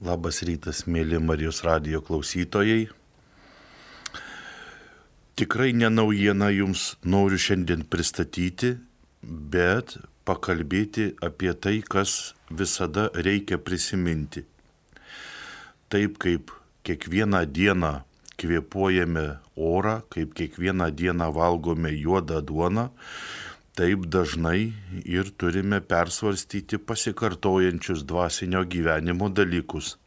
Labas rytas, mėly Marijos radijo klausytojai. Tikrai ne naujieną jums noriu šiandien pristatyti, bet pakalbėti apie tai, kas visada reikia prisiminti. Taip kaip kiekvieną dieną kvėpuojame orą, kaip kiekvieną dieną valgome juodą duoną, taip dažnai ir turime persvarstyti pasikartojančius dvasinio gyvenimo dalykus.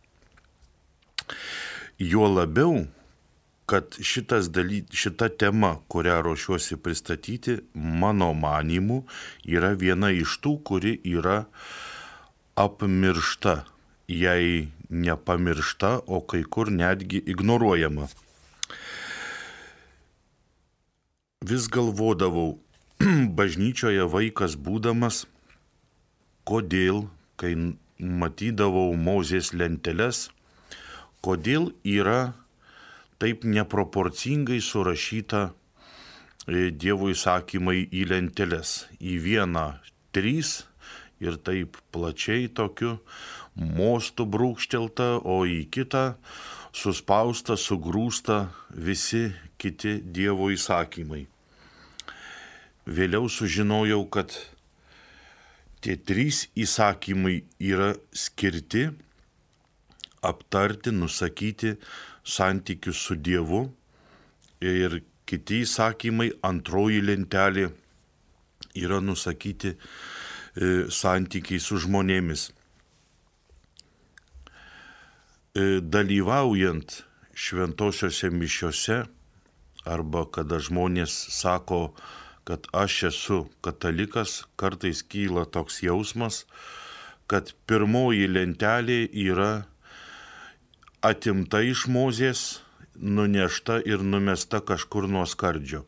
Juo labiau, kad šita tema, kurią ruošiuosi pristatyti, mano manymu, yra viena iš tų, kuri yra apmiršta, jei nepamiršta, o kai kur netgi ignoruojama. Vis galvodavau, bažnyčioje vaikas būdamas, kodėl, kai matydavau Mozės lenteles, kodėl yra taip neproporcingai surašyta Dievo įsakymai į lenteles. Į vieną 3 ir taip plačiai tokiu mostu brūkštelta, o į kitą suspausta, sugrūsta visi kiti Dievo įsakymai. Vėliau sužinojau, kad tie 3 įsakymai yra skirti aptarti, nusakyti santykius su Dievu ir kiti įsakymai, antroji lentelė, yra nusakyti santykiai su žmonėmis. Dalyvaujant šventosiose mišiose arba kada žmonės sako, kad aš esu katalikas, kartais kyla toks jausmas, kad pirmoji lentelė yra atimta iš Mozės, nunešta ir numesta kažkur nuo skardžio.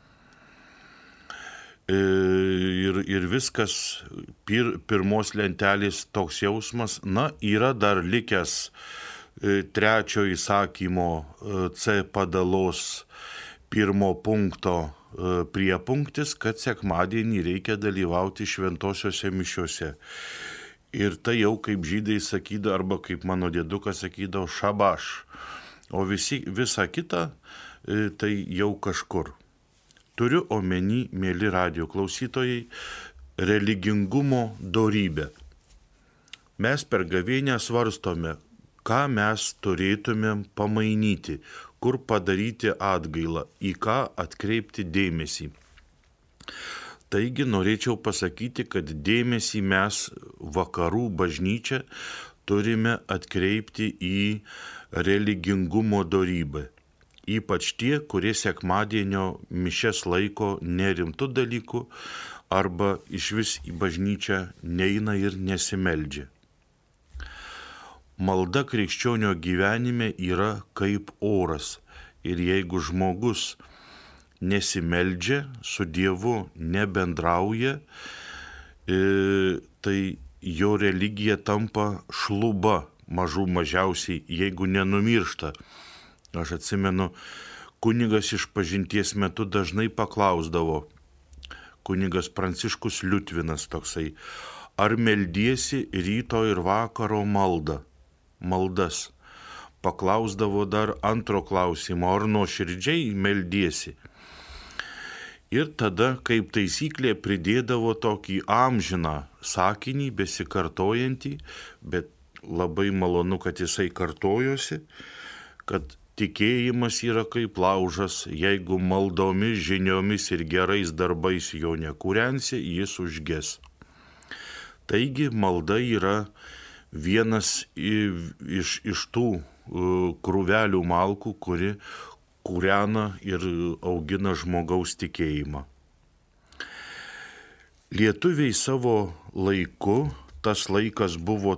Ir viskas, pirmos lentelės toks jausmas, yra dar likęs 3 įsakymo C padalos 1 punkto priepunktis, kad sekmadienį reikia dalyvauti šventosiuose mišiuose. Ir tai jau kaip žydai sakydavo, arba kaip mano dėdukas sakydavo, šabaš. O visa kita, tai jau kažkur. Turiu omeny, mėly radijo klausytojai, religingumo dorybę. Mes per gavėnią svarstome, ką mes turėtumėm pamainyti, kur padaryti atgailą, į ką atkreipti dėmesį. Taigi norėčiau pasakyti, kad dėmesį mes vakarų bažnyčią turime atkreipti į religingumo dorybę. Ypač tie, kurie sekmadienio mišias laiko nerimtų dalykų arba išvis į bažnyčią neina ir nesimeldžia. Malda krikščionio gyvenime yra kaip oras ir jeigu žmogus nesimeldžia, su Dievu nebendrauja, tai jo religija tampa šluba, mažiausiai, jeigu nenumiršta. Aš atsimenu, kunigas išpažinties metu dažnai paklausdavo, kunigas Pranciškus Liutvinas toksai, ar meldiesi ryto ir vakaro maldas. Paklausdavo dar antro klausimo, ar nuoširdžiai meldiesi. Ir tada, kaip taisyklė, pridėdavo tokį amžiną sakinį, besikartojantį, bet labai malonu, kad jisai kartojosi, kad tikėjimas yra kaip laužas, jeigu maldomis, žiniomis ir gerais darbais jo nekūrensi, jis užges. Taigi malda yra vienas iš tų krūvelių malkų, kuri kūrena ir augina žmogaus tikėjimą. Lietuviai savo laiku, tas laikas buvo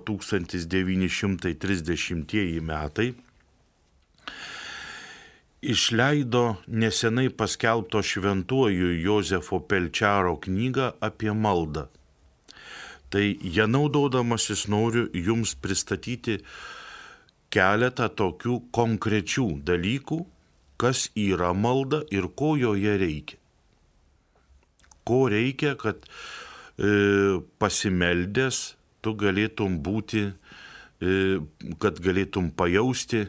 1930 metai, išleido nesenai paskelbto šventuoju Jozefo Pelčiaro knygą apie maldą. Tai ją naudodamasis noriu jums pristatyti keletą tokių konkrečių dalykų, kas yra malda ir ko joje reikia. Ko reikia, kad pasimeldęs tu galėtum būti kad galėtum pajausti,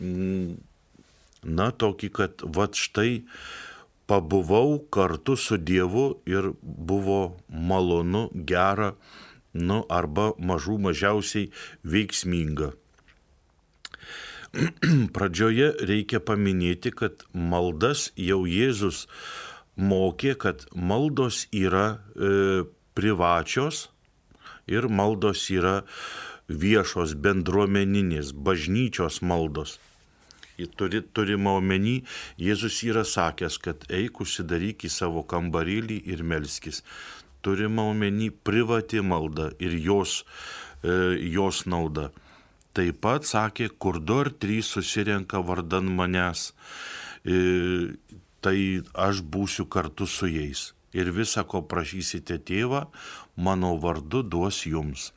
tokį, kad štai pabuvau kartu su Dievu ir buvo malonu, gera, arba mažiausiai veiksminga. Pradžioje reikia paminėti, kad maldas jau Jėzus mokė, kad maldos yra privačios ir maldos yra viešos, bendruomeninės, bažnyčios maldos. Turima omeny, Jėzus yra sakęs, kad eik užsidaryk į savo kambarėlį ir melskis. Turima omeny privati malda ir jos nauda. Taip pat sakė, kur 2 ar 3 susirenka vardan manęs, tai aš būsiu kartu su jais. Ir visa, ko prašysite tėvą, mano vardu duos jums.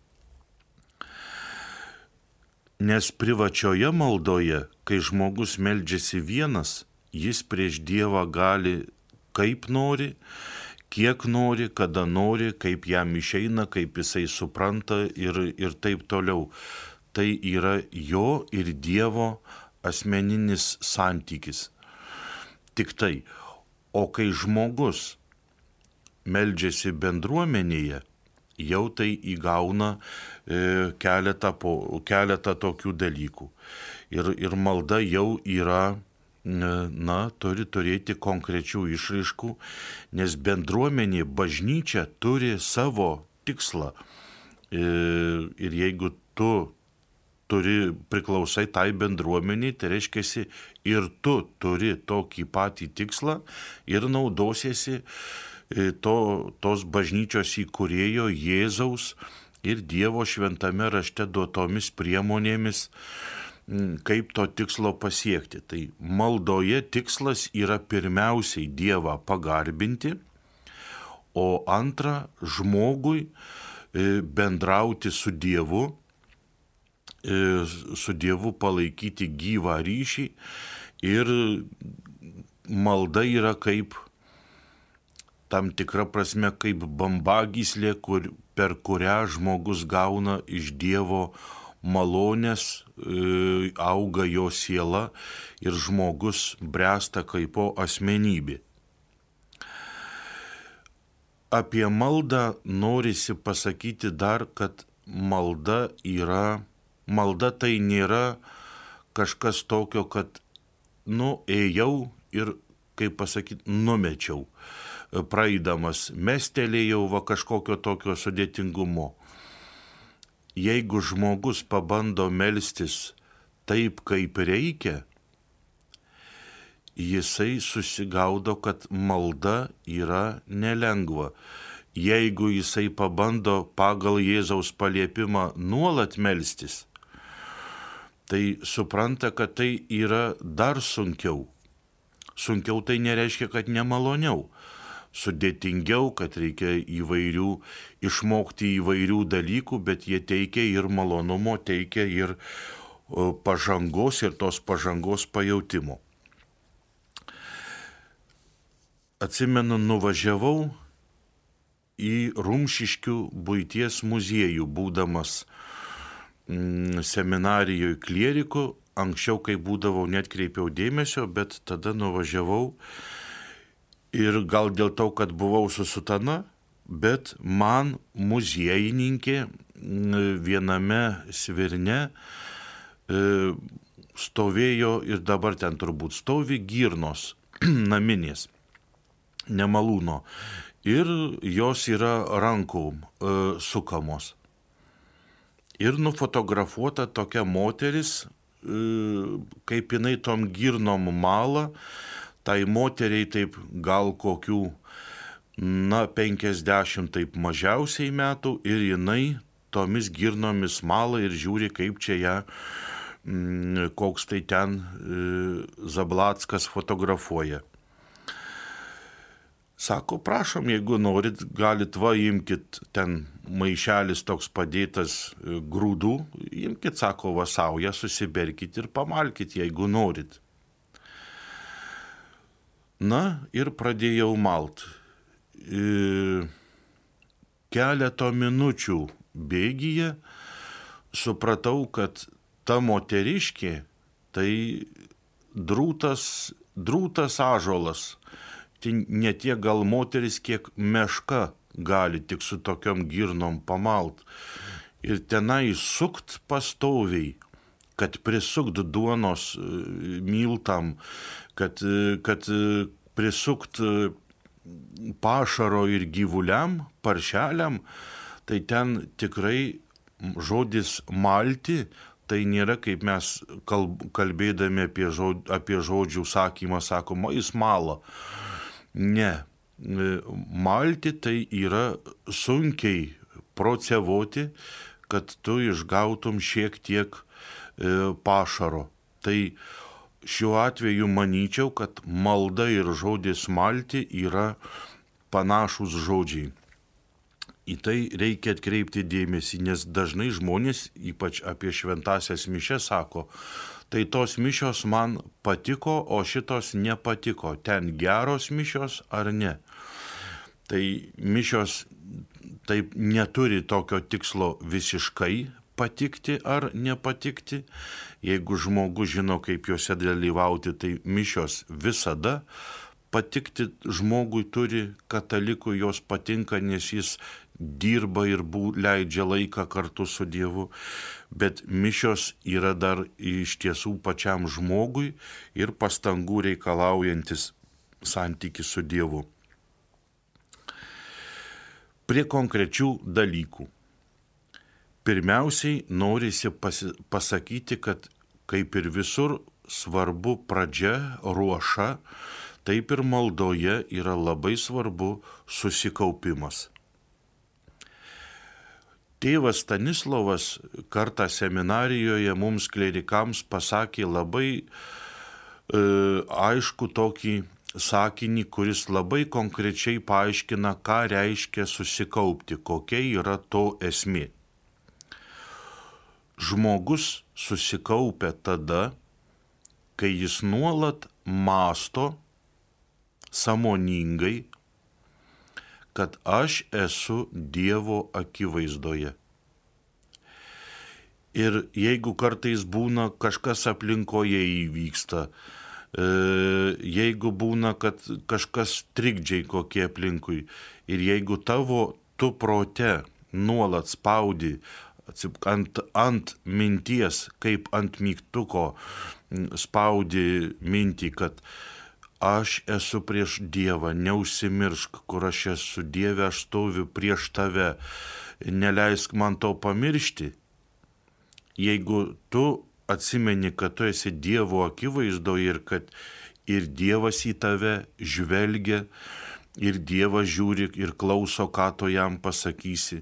Nes privačioje maldoje, kai žmogus meldžiasi vienas, jis prieš Dievą gali kaip nori, kiek nori, kada nori, kaip jam išeina, kaip jisai supranta ir taip toliau. Tai yra jo ir Dievo asmeninis santykis. Tik tai, o kai žmogus meldžiasi bendruomenėje, jau tai įgauna keletą tokių dalykų. Ir malda jau yra, turi turėti konkrečių išraiškų, nes bendruomenė, bažnyčia turi savo tikslą. Ir jeigu tu priklausai tai bendruomeniai, tai reiškia, ir tu turi tokį patį tikslą ir naudosiesi tos bažnyčios įkūrėjo Jėzaus ir Dievo šventame rašte duotomis priemonėmis, kaip to tikslo pasiekti. Tai maldoje tikslas yra pirmiausiai Dievą pagarbinti, o antra, žmogui bendrauti su Dievu palaikyti gyvą ryšį, ir malda yra kaip tam tikra prasme kaip bambagyslė, per kurią žmogus gauna iš Dievo malonės, auga jo siela ir žmogus bręsta kaipo asmenybė. Apie maldą norisi pasakyti dar, kad malda tai nėra kažkas tokio, kad ėjau ir, kaip pasakyti, numečiau. Praeidamas mestelėjau kažkokio tokio sudėtingumo. Jeigu žmogus pabando melstis taip, kaip reikia, jisai susigaudo, kad malda yra nelengva. Jeigu jisai pabando pagal Jėzaus paliepimą nuolat melstis, tai supranta, kad tai yra dar sunkiau. Sunkiau tai nereiškia, kad nemaloniau. Sudėtingiau, kad reikia išmokti įvairių dalykų, bet jie teikia ir malonumo, teikia ir pažangos ir tos pažangos pajautimo. Atsimenu, nuvažiavau į Rumšiškių buities muziejų, būdamas seminarijoje klieriku. Anksčiau, kai būdavau, netkreipiau dėmesio, bet tada nuvažiavau. Ir gal dėl to, kad buvau su sutana, bet man muziejininkė viename svirne stovėjo, ir dabar ten turbūt stovi, girnos naminės, ne malūno. Ir jos yra rankom sukamos. Ir nufotografuota tokia moteris, kaip jinai tom girnom mala. Tai moteriai taip gal kokių 50 taip mažiausiai metų, ir jinai tomis girnomis mala ir žiūri, kaip čia ją koks tai ten Zablackas fotografuoja. Sako, prašom, jeigu norit, galit imkit, ten maišelis toks padėtas grūdų, imkit, sako, saują susiberkit ir pamalkit, jeigu norit. Ir pradėjau malt. Keleto minučių bėgyje supratau, kad ta moteriškė tai drūtas ąžuolas. Tai ne tiek gal moteris, kiek meška gali tik su tokiom girnom pamalt. Ir tenai sukt pastoviai, kad prisukt duonos miltam, kad prisukt pašaro ir gyvuliam, paršeliam, tai ten tikrai žodis malti, tai nėra kaip mes kalbėdami apie žodžių sakymą sakom, jis mala. Ne, malti tai yra sunkiai procevoti, kad tu išgautum šiek tiek pašaro. Tai šiuo atveju manyčiau, kad malda ir žodis malti yra panašus žodžiai. Į tai reikia atkreipti dėmesį, nes dažnai žmonės, ypač apie šventasias mišias, sako, tai tos mišios man patiko, o šitos nepatiko. Ten geros mišios ar ne? Tai mišios taip neturi tokio tikslo visiškai patikti ar nepatikti. Jeigu žmogus žino, kaip juose dalyvauti, tai mišios visada patikti žmogui turi, katalikui jos patinka, nes jis dirba ir leidžia laiką kartu su Dievu, bet mišios yra dar iš tiesų pačiam žmogui ir pastangų reikalaujantis santykis su Dievu. Prie konkrečių dalykų. Pirmiausiai norisi pasakyti, kad kaip ir visur svarbu pradžia, ruoša, taip ir maldoje yra labai svarbu susikaupimas. Tėvas Stanislovas kartą seminarijoje mums klerikams pasakė labai aišku tokį sakinį, kuris labai konkrečiai paaiškina, ką reiškia susikaupti, kokia yra to esmė. Žmogus susikaupia tada, kai jis nuolat mąsto sąmoningai, kad aš esu Dievo akivaizdoje. Ir jeigu kartais būna kažkas aplinkoje įvyksta, jeigu būna, kad kažkas trikdžiai kokie aplinkui, ir jeigu tu prote nuolat spaudi ant minties, kaip ant mygtuko spaudi mintį, kad aš esu prieš Dievą, neužsimiršk, kur aš esu Dieve, aš stoviu prieš tave, neleisk man to pamiršti. Jeigu tu atsimeni, kad tu esi Dievo akivaizdoje ir kad ir Dievas į tave žvelgia, ir Dievas žiūri ir klauso, ką tu jam pasakysi,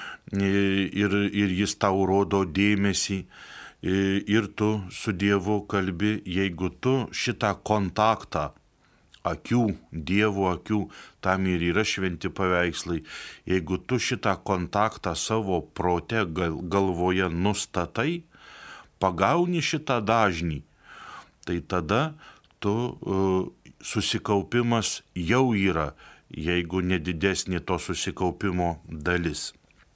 ir jis tau rodo dėmesį, ir tu su Dievu kalbi, jeigu tu šitą kontaktą akių, Dievo akių, tam ir yra šventi paveikslai. Jeigu tu šitą kontaktą savo prote galvoje nustatai, pagauni šitą dažnį, tai tada tu susikaupimas jau yra, jeigu nedidesnė to susikaupimo dalis.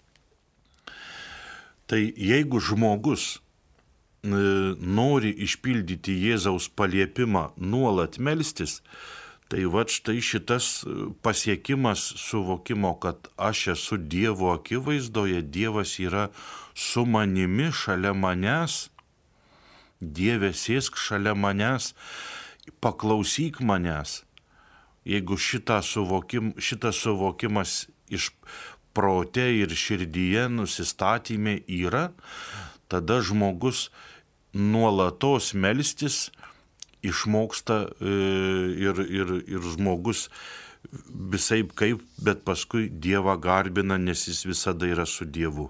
Tai jeigu žmogus nori išpildyti Jėzaus paliepimą nuolat melstis, tai vat štai šitas pasiekimas suvokimo, kad aš esu Dievo akivaizdoje, Dievas yra su manimi, šalia manęs, Dieve sėsk šalia manęs, paklausyk manęs. Jeigu šitas suvokimas iš prote ir širdyje nusistatymė yra, tada žmogus nuolatos melstis išmoksta ir žmogus visaip kaip, bet paskui Dievą garbina, nes jis visada yra su Dievu.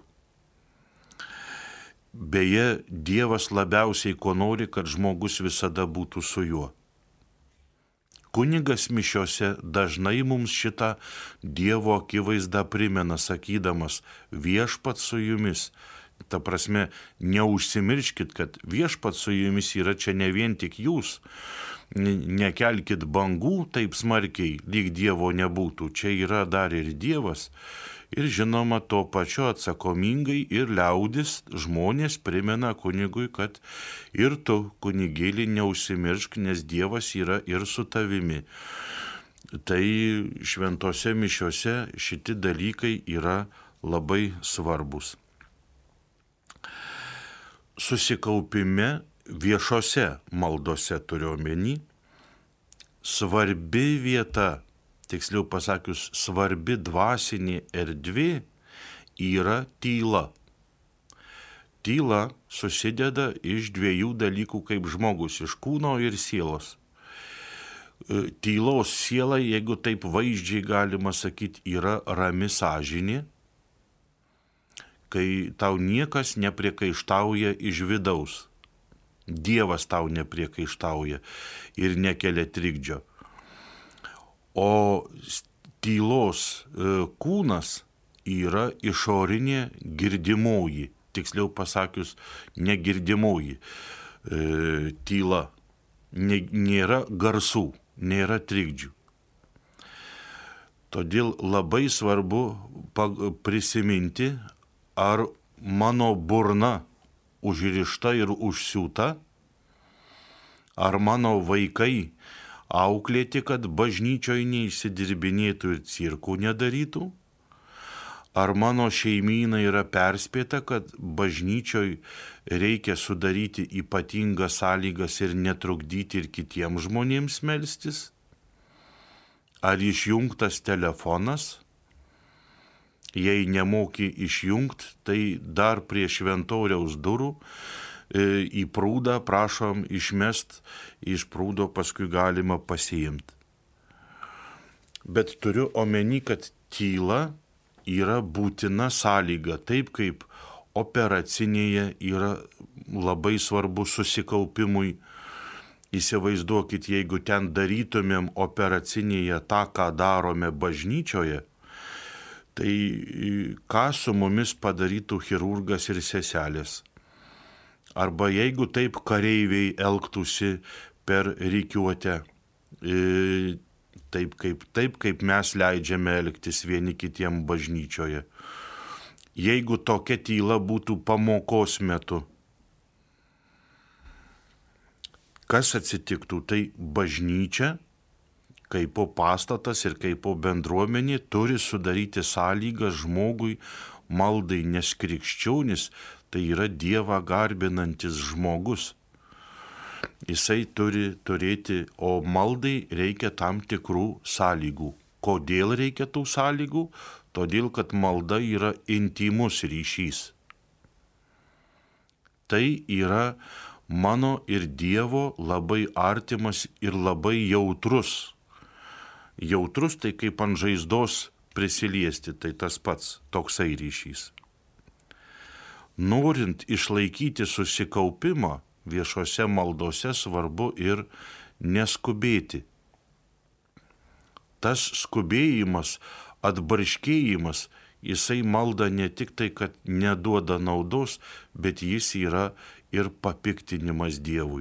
Beje, Dievas labiausiai ko nori, kad žmogus visada būtų su juo. Kunigas mišiose dažnai mums šitą Dievo akivaizdą primena, sakydamas, viešpats su jumis. Ta prasme, neužsimirškit, kad viešpats su jumis yra čia ne vien tik jūs. Nekelkit bangų taip smarkiai, lyg Dievo nebūtų. Čia yra dar ir Dievas. Ir žinoma, tuo pačiu atsakomingai ir liaudis žmonės primena kunigui, kad ir tu, kunigėlį, neužsimiršk, nes Dievas yra ir su tavimi. Tai šventose mišiose šitie dalykai yra labai svarbus. Susikaupime viešose maldose turiu omeny, svarbi vieta, tiksliau pasakius, svarbi dvasinė erdvė yra tyla. Tyla susideda iš dviejų dalykų kaip žmogus, iš kūno ir sielos. Tylos siela, jeigu taip vaizdžiai galima sakyti, yra rami sąžinė, kai tau niekas nepriekaištauja iš vidaus. Dievas tau nepriekaištauja ir nekelia trikdžio. O tylos kūnas yra išorinė girdimoji, tiksliau pasakius, negirdimoji tyla. Nėra garsų, nėra trikdžių. Todėl labai svarbu prisiminti, ar mano burna užrišta ir užsiūta, ar mano vaikai auklėti, kad bažnyčioje neįsidirbinėtų ir cirkų nedarytų, ar mano šeimyna yra perspėta, kad bažnyčioje reikia sudaryti ypatingas sąlygas ir netrukdyti ir kitiems žmonėms melstis, ar išjungtas telefonas. Jei nemoki išjungti, tai dar prie šventoriaus durų į prūdą prašom išmest, iš prūdo paskui galima pasiimti. Bet turiu omeny, kad tyla yra būtina sąlyga, taip kaip operacinėje yra labai svarbu susikaupimui. Įsivaizduokit, jeigu ten darytumėm operacinėje tą, ką darome bažnyčioje, tai ką su mumis padarytų chirurgas ir seselės? Arba jeigu taip kareiviai elgtųsi per rikiuotę, taip kaip mes leidžiame elgtis vieni kitiem bažnyčioje. Jeigu tokia tyla būtų pamokos metu, kas atsitiktų? Tai bažnyčia, kaip pastatas ir kaip bendruomenė, turi sudaryti sąlygas žmogui maldai, nes krikščionis tai yra Dievą garbinantis žmogus. Jisai turi turėti, o maldai reikia tam tikrų sąlygų. Kodėl reikia tų sąlygų? Todėl, kad malda yra intymus ryšys. Tai yra mano ir Dievo labai artimas ir labai jautrus. Jautrus tai kaip ant žaizdos prisiliesti, tai tas pats toksai ryšys. Norint išlaikyti susikaupimą viešose maldose, svarbu ir neskubėti. Tas skubėjimas, atbarškėjimas, jisai malda ne tik tai, kad neduoda naudos, bet jis yra ir papiktinimas Dievui.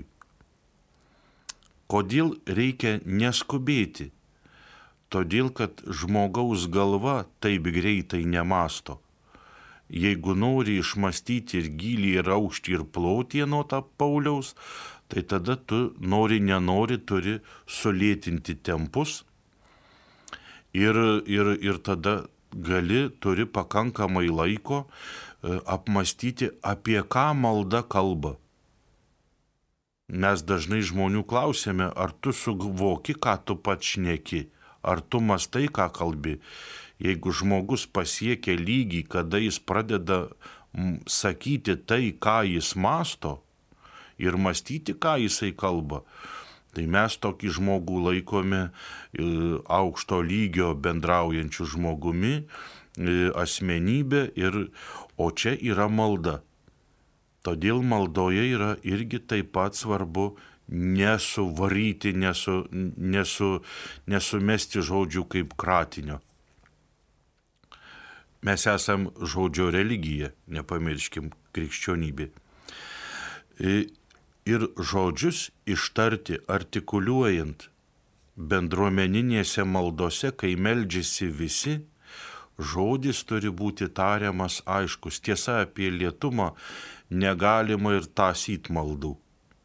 Kodėl reikia neskubėti? Todėl, kad žmogaus galva taip greitai nemąsto. Jeigu nori išmastyti ir gylį, ir aukštį, ir plotį nuo tą Pauliaus, tai tada tu nenori turi sulėtinti tempus ir tada turi pakankamai laiko apmastyti, apie ką malda kalba. Mes dažnai žmonių klausėme, ar tu suvoki, ką tu pats šneki, ar tu mastai, ką kalbi. Jeigu žmogus pasiekia lygį, kada jis pradeda sakyti tai, ką jis masto, ir mąstyti, ką jisai kalba, tai mes tokį žmogų laikome aukšto lygio bendraujančių žmogumi, asmenybė, o čia yra malda. Todėl maldoje yra irgi taip pat svarbu nesuvaryti, nesumesti žodžių kaip kratinio. Mes esam žodžio religija, nepamirškim, krikščionybė. Ir žodžius ištarti, artikuliuojant bendruomeninėse maldose, kai meldžiasi visi, žodis turi būti tariamas aiškus. Tiesa, apie lėtumą negalima ir tąsyt maldų.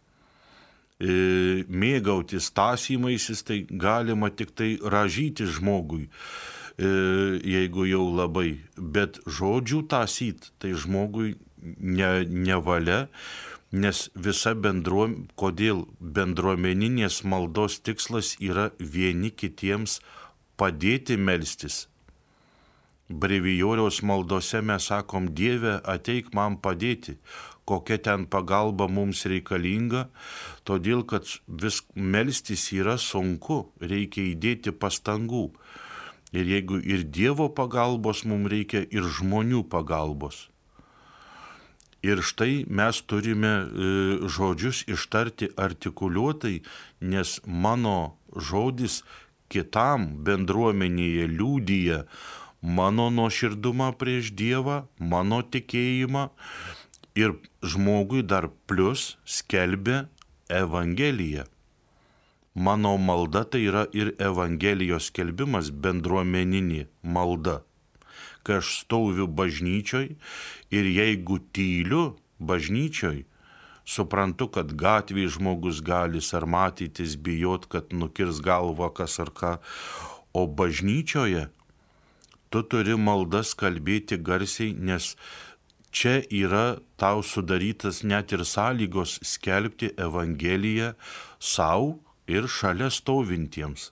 Mėgautis tąsymaisis, tai galima tik tai ražyti žmogui, jeigu jau labai, bet žodžių tąsyt, tai žmogui nevalia, nes kodėl bendruomeninės maldos tikslas yra vieni kitiems padėti melstis. Brevijoriaus maldose mes sakom, Dieve, ateik man padėti, kokia ten pagalba mums reikalinga, todėl kad melstis yra sunku, reikia įdėti pastangų. Ir jeigu ir Dievo pagalbos mums reikia, ir žmonių pagalbos. Ir štai mes turime žodžius ištarti artikuliuotai, nes mano žodis kitam bendruomenėje liudija mano nuoširdumą prieš Dievą, mano tikėjimą ir žmogui dar plus skelbia Evangeliją. Mano malda tai yra ir Evangelijos skelbimas, bendruomeninė malda. Kai aš stoviu bažnyčioj ir jeigu tyliu bažnyčioj, suprantu, kad gatvėje žmogus gali sarmatytis, bijot, kad nukirs galvą kas ar ką, o bažnyčioje tu turi maldas kalbėti garsiai, nes čia yra tau sudarytas net ir sąlygos skelbti Evangeliją savo ir šalia stovintiems.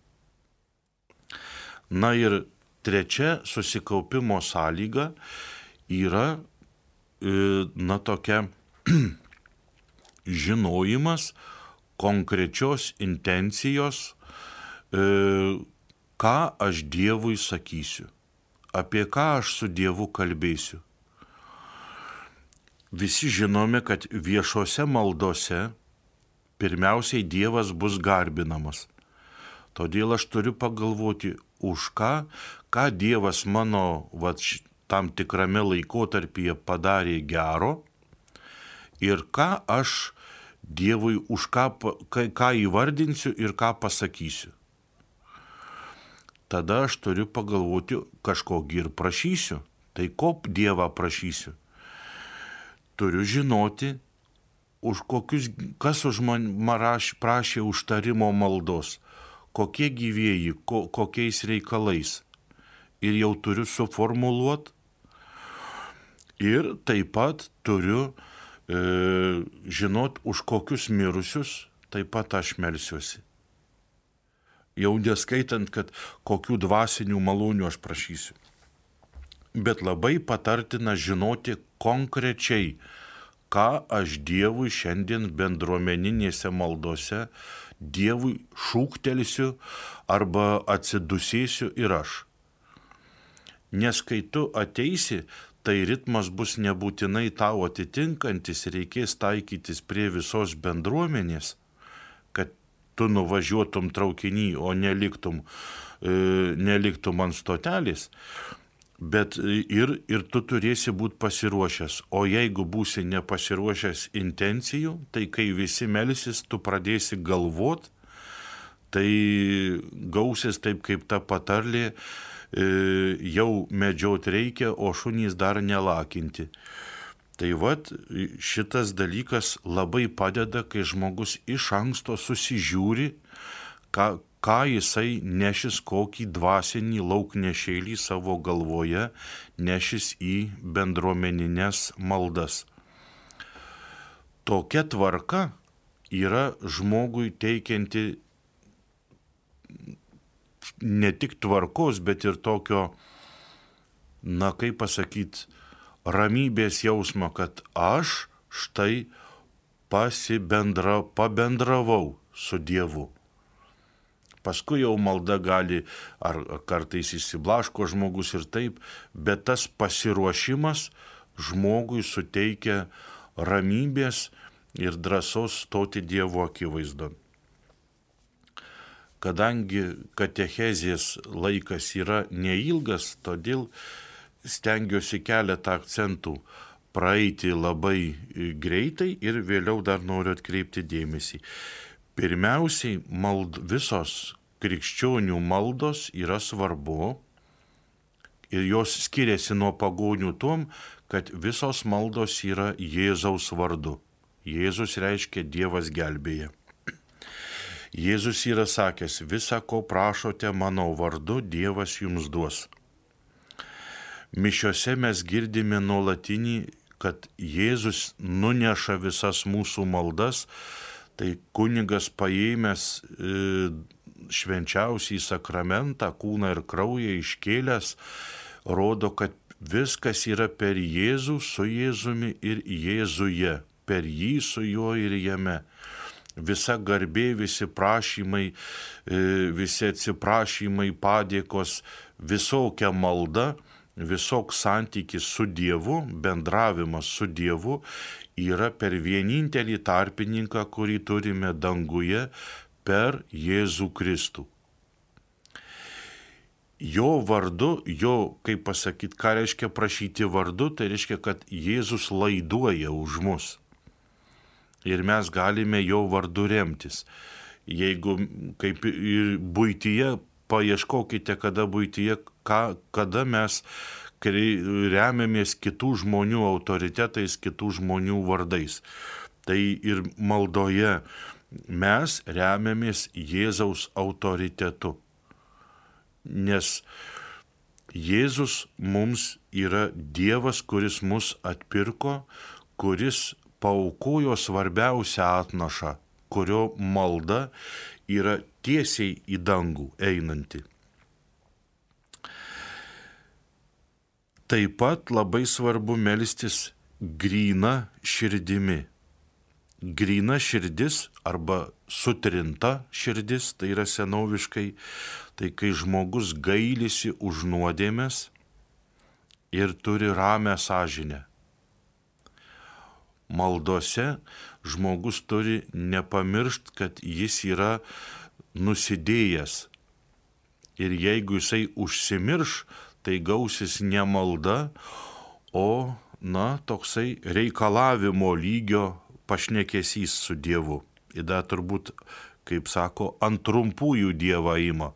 Na ir trečia susikaupimo sąlyga yra, tokia žinojimas konkrečios intencijos, ką aš Dievui sakysiu, apie ką aš su Dievu kalbėsiu. Visi žinome, kad viešose maldose pirmiausiai Dievas bus garbinamas. Todėl aš turiu pagalvoti, už ką Dievas mano tam tikrame laikotarpyje padarė gero ir ką aš Dievui už ką įvardinsiu ir ką pasakysiu. Tada aš turiu pagalvoti, kažkokį ir prašysiu. Tai ko Dievą prašysiu? Turiu žinoti, kas už man prašė užtarimo maldos, kokie gyvieji, kokiais reikalais. Ir jau turiu suformuluoti. Ir taip pat turiu žinot, už kokius mirusius taip pat aš melsiuosi. Jau neskaitant, kad kokių dvasinių malonių aš prašysiu. Bet labai patartina žinoti konkrečiai, ką aš Dievui šiandien bendruomeninėse maldose Dievui šūktelsiu arba atsidusėsiu ir aš. Nes kai tu ateisi, tai ritmas bus nebūtinai tau atitinkantis, reikės taikytis prie visos bendruomenės, kad tu nuvažiuotum traukinį, o neliktum ant stotelės. Bet ir tu turėsi būti pasiruošęs. O jeigu būsi nepasiruošęs intencijų, tai kai visi melsis, tu pradėsi galvot, tai gausis taip kaip ta patarlė, jau medžiot reikia, o šunys dar nelakinti. Tai šitas dalykas labai padeda, kai žmogus iš anksto susižiūri, ką jisai nešis, kokį dvasinį lauknešėlį savo galvoje nešis į bendruomeninės maldas. Tokia tvarka yra žmogui teikianti ne tik tvarkos, bet ir tokio, ramybės jausmo, kad aš štai pabendravau su Dievu. Paskui jau malda gali, ar kartais išsiblaško žmogus ir taip, bet tas pasiruošimas žmogui suteikia ramybės ir drąsos stoti Dievo akivaizdon. Kadangi katechezės laikas yra neilgas, todėl stengiuosi keletą akcentų praeiti labai greitai ir vėliau dar noriu atkreipti dėmesį. Pirmiausiai, visos krikščionių maldos yra svarbu, Ir jos skiriasi nuo pagonių tom, kad visos maldos yra Jėzaus vardu. Jėzus reiškia Dievas gelbėja. Jėzus yra sakęs, visa, ko prašote mano vardu, Dievas jums duos. Mišiose mes girdime nuolatinį, kad Jėzus nuneša visas mūsų maldas, tai kunigas paėmęs švenčiausiai sakramentą, kūną ir kraują iškėlęs, rodo, kad viskas yra per Jėzų, su Jėzumi ir Jėzuje, per jį, su juo ir jame. Visa garbė, visi prašymai, visi atsiprašymai, padėkos, visokia malda, visoks santykis su Dievu, bendravimas su Dievu yra per vienintelį tarpininką, kurį turime danguje, per Jėzų Kristų. Jo vardu, kaip pasakyti, ką reiškia prašyti vardu, tai reiškia, kad Jėzus laiduoja už mus. Ir mes galime jo vardu remtis. Jeigu kaip ir buityje, paieškokite, kada buityje, kada mes remiamės kitų žmonių autoritetais, kitų žmonių vardais. Tai ir maldoje mes remiamės Jėzaus autoritetu. Nes Jėzus mums yra Dievas, kuris mus atpirko, kuris paaukojo svarbiausią atnašą, kurio malda yra tiesiai į dangų einanti. Taip pat labai svarbu melstis gryna širdimi. Gryna širdis arba sutrinta širdis, tai yra senoviškai, tai kai žmogus gailisi už nuodėmes ir turi ramią sąžinę. Maldose žmogus turi nepamiršti, kad jis yra nusidėjęs. Ir jeigu jisai užsimirš, tai gausis ne malda, o, toksai reikalavimo lygio pašnekesys su Dievu. Ir dar turbūt, kaip sako, ant trumpųjų Dievą ima.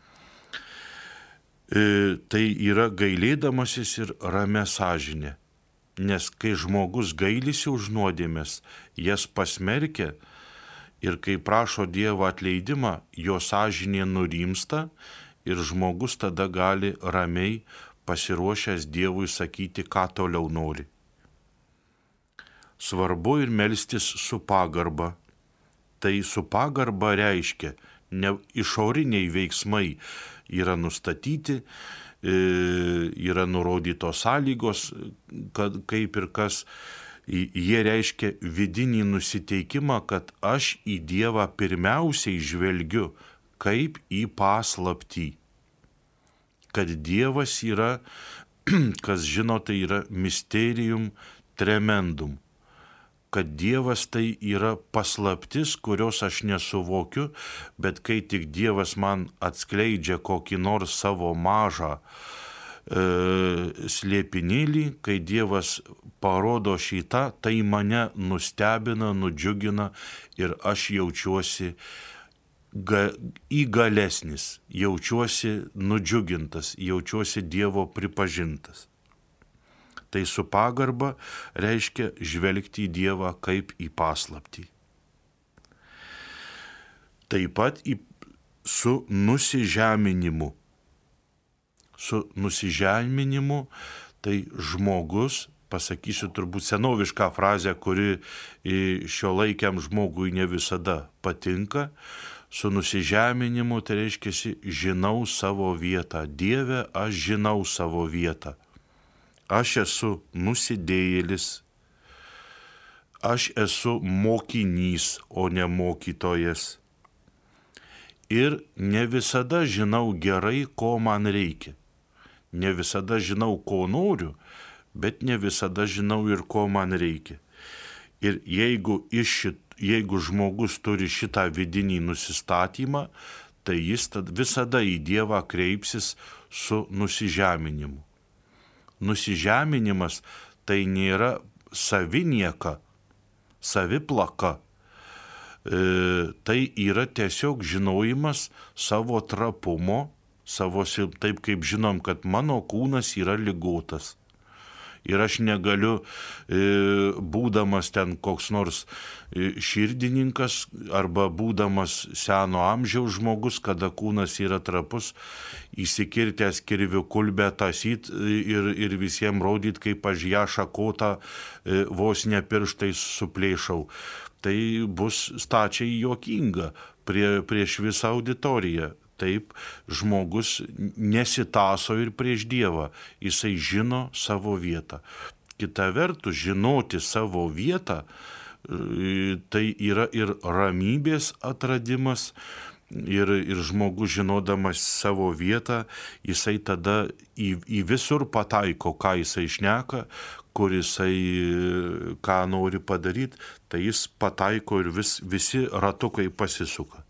Tai yra gailėdamasis ir ramia sąžinė. Nes kai žmogus gailisi už nuodėmes, jas pasmerkia ir kai prašo Dievo atleidimą, jo sąžinė nurimsta ir žmogus tada gali ramiai pasiruošęs Dievui sakyti, ką toliau nori. Svarbu ir melstis su pagarba. Tai su pagarba reiškia, ne išoriniai veiksmai yra nustatyti, yra nurodytos sąlygos, kaip ir kas, jie reiškia vidinį nusiteikimą, kad aš į Dievą pirmiausiai žvelgiu kaip į paslaptį. Kad Dievas yra, kas žino, tai yra mysterium tremendum. Kad Dievas tai yra paslaptis, kurios aš nesuvokiu, bet kai tik Dievas man atskleidžia kokį nors savo mažą slėpinėlį, kai Dievas parodo šitą, tai mane nustebina, nudžiugina ir aš jaučiuosi įgalesnis, jaučiuosi nudžiugintas, jaučiuosi Dievo pripažintas. Tai su pagarba reiškia žvelgti į Dievą kaip į paslaptį. Taip pat su nusižeminimu. Su nusižeminimu tai žmogus, pasakysiu turbūt senovišką frazę, kuri šiuolaikiam žmogui ne visada patinka, su nusižeminimu tai reiškia, žinau savo vietą. Dieve, aš žinau savo vietą. Aš esu nusidėjėlis, aš esu mokinys, o ne mokytojas. Ir ne visada žinau gerai, ko man reikia. Ne visada žinau, ko noriu, bet ne visada žinau ir ko man reikia. Ir jeigu žmogus turi šitą vidinį nusistatymą, tai jis visada į Dievą kreipsis su nusižeminimu. Nusižeminimas tai nėra savinieka, saviplaka. Tai yra tiesiog žinojimas savo trapumo, taip kaip žinom, kad mano kūnas yra ligotas. Ir aš negaliu, būdamas ten koks nors širdininkas arba būdamas seno amžiaus žmogus, kada kūnas yra trapus, įsikirtęs kirviu kulbę tasyt ir visiems rodyt, kaip aš ją šakotą vos ne pirštais suplėšau. Tai bus stačiai juokinga prieš visą auditoriją. Taip, žmogus nesitaso ir prieš Dievą, jisai žino savo vietą. Kita vertus, žinoti savo vietą, tai yra ir ramybės atradimas, ir žmogus žinodamas savo vietą, jisai tada į visur pataiko, ką jisai šneka, kur jisai ką nori padaryti, tai jis pataiko ir visi ratukai pasisuka.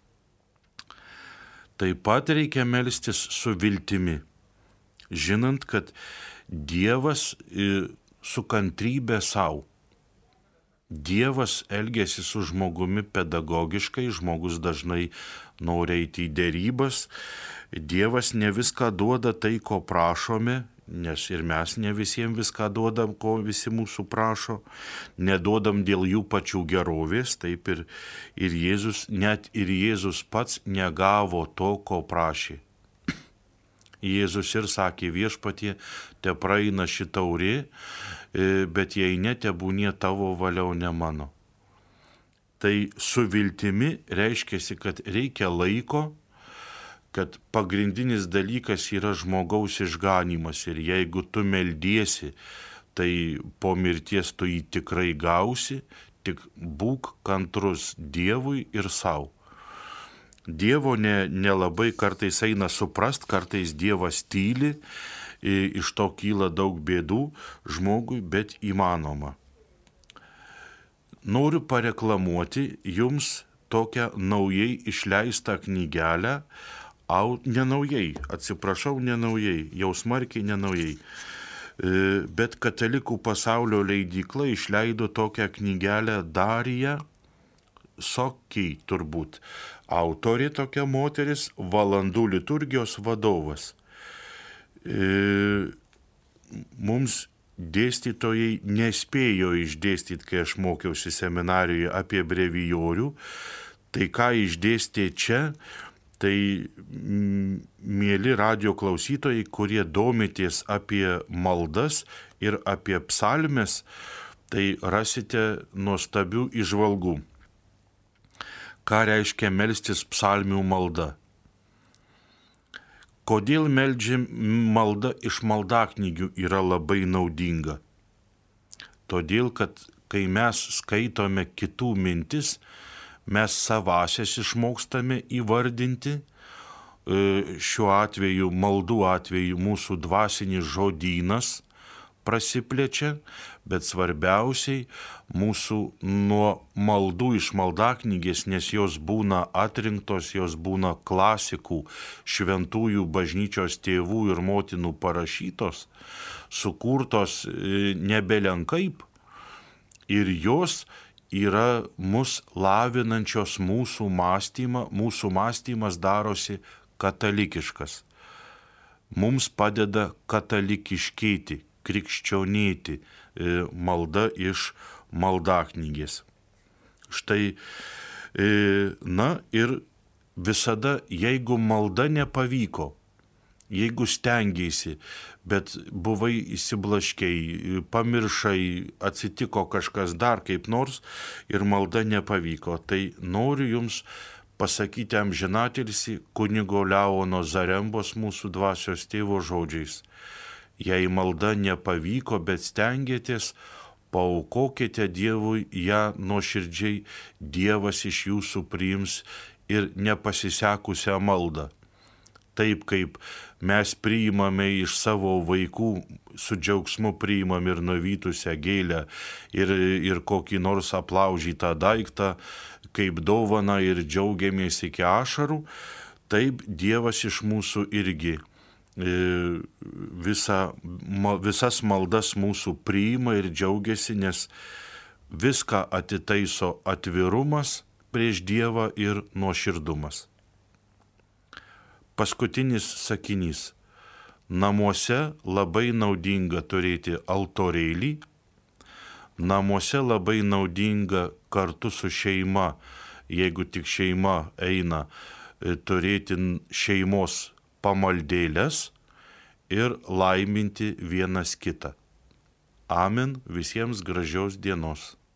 Taip pat reikia melstis su viltimi, žinant, kad Dievas su kantrybė savo. Dievas elgiasi su žmogumi pedagogiškai, žmogus dažnai nori eiti į derybas. Dievas ne viską duoda tai, ko prašome, nes ir mes ne visiems viską duodam, ko visi mūsų prašo, neduodam dėl jų pačių gerovės, taip ir Jėzus, net ir Jėzus pats negavo to, ko prašė. Jėzus ir sakė, viešpatie, te praeina ši taurė, bet jei ne, tebūnie tavo valia, o ne mano. Tai su viltimi reiškiasi, kad reikia laiko, kad pagrindinis dalykas yra žmogaus išganymas ir jeigu tu meldiesi, tai po mirties tu jį tikrai gausi, tik būk kantrus Dievui ir savo. Dievo nelabai kartais eina suprast, kartais Dievas tyli, iš to kyla daug bėdų žmogui, bet įmanoma. Noriu pareklamuoti jums tokią naujai išleistą knygelę, nenaujai, jau smarkiai nenaujai. Bet Katalikų pasaulio leidykla išleido tokią knygelę Darija Sokiai turbūt. Autorė tokia moteris, Valandų liturgijos vadovas. Mums dėstytojai nespėjo išdėstyti, kai aš mokiausi seminarijoje apie brevijorių. Tai ką išdėstė čia, tai mieli radijo klausytojai, kurie domitės apie maldas ir apie psalmes, tai rasite nuostabių įžvalgų. Ką reiškia melstis psalmių malda? Kodėl malda iš maldaknygių yra labai naudinga? Todėl, kad kai mes skaitome kitų mintis, mes savasias išmokstame įvardinti, šiuo atveju, maldų atveju, mūsų dvasinis žodynas prasiplečia, bet svarbiausiai mūsų nuo maldų iš maldaknygės, nes jos būna atrinktos, jos būna klasikų, šventųjų bažnyčios tėvų ir motinų parašytos, sukurtos nebelenkaip ir jos yra mus lavinančios mūsų mąstymą, mūsų mąstymas darosi katalikiškas. Mums padeda katalikiškėti, krikščionėti malda iš maldaknygės. Štai, na ir visada, jeigu malda nepavyko, jeigu stengiaisi, bet buvai įsiblaškiai, pamiršai, atsitiko kažkas dar kaip nors ir malda nepavyko, tai noriu jums pasakyti amžinatilsį kunigo Leono Zarembos, mūsų dvasios tėvo žodžiais. Jei malda nepavyko, bet stengiatės, paaukokite Dievui ją nuoširdžiai, Dievas iš jūsų priims ir nepasisekusią maldą. Taip kaip mes priimame iš savo vaikų, su džiaugsmu priimam ir nuvytusią gėlę ir kokį nors aplaužytą daiktą, kaip dovana ir džiaugiamės iki ašarų, taip Dievas iš mūsų irgi visas maldas mūsų priima ir džiaugiasi, nes viską atitaiso atvirumas prieš Dievą ir nuoširdumas. paskutinis sakinys. Namuose labai naudinga turėti altorėlį, namuose labai naudinga kartu su šeima, jeigu tik šeima eina, turėti šeimos pamaldėlės ir laiminti vienas kitą. Amen, visiems gražios dienos.